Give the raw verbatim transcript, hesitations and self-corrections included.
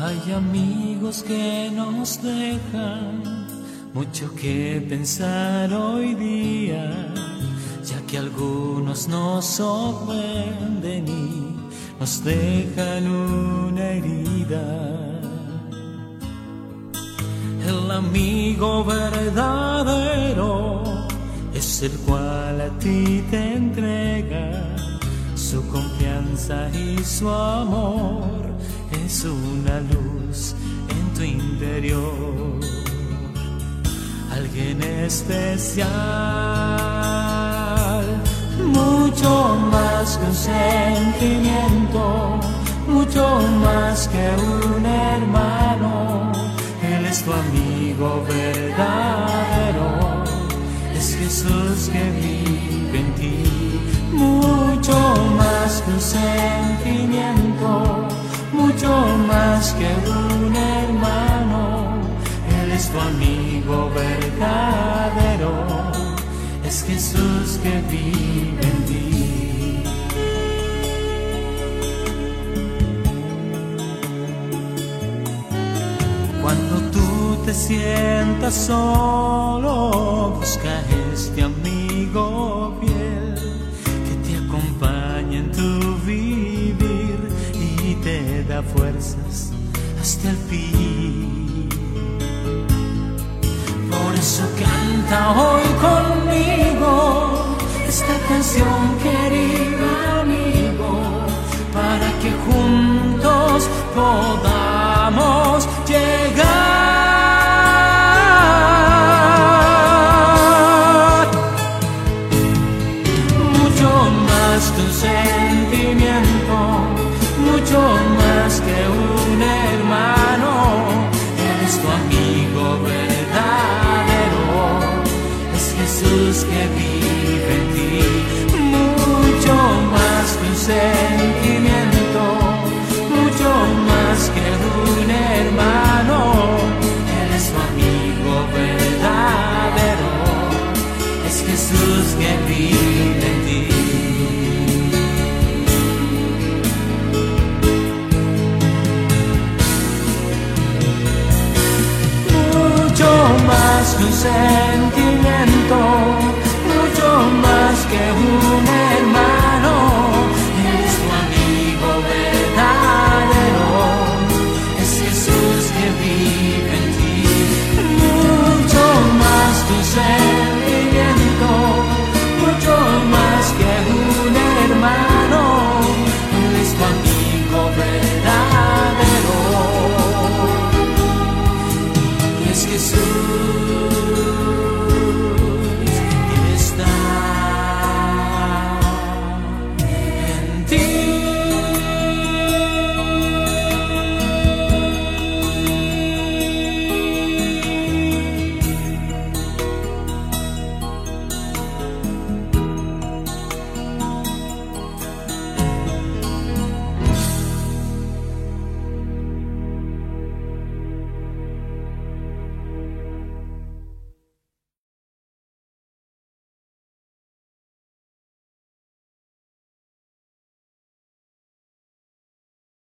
Hay amigos que nos dejan mucho que pensar hoy día, ya que algunos nos ofenden y nos dejan una herida. El amigo verdadero es el cual a ti te entrega su confianza y su amor. Es una luz en tu interior, alguien especial, mucho más que un sentimiento, mucho más que un hermano. Él es tu amigo verdadero, es Jesús que vive en ti. Mucho más que un sentimiento, mucho más que un hermano. Él es tu amigo verdadero, es Jesús que vive en ti. Cuando tú te sientas solo, busca este amigo fiel que te acompaña en tu vivir y te da fuerzas hasta el fin. Por eso canta hoy conmigo esta canción, querido amigo, para que juntos podamos llegar. Mucho más que un sentimiento, mucho más que un hermano. Él es tu amigo verdadero, es Jesús que vive en ti. Mucho más que un sentimiento, mucho más que un hermano. Él es tu amigo verdadero, es Jesús que vive en ti. Mucho más que un sentimiento, mucho más que un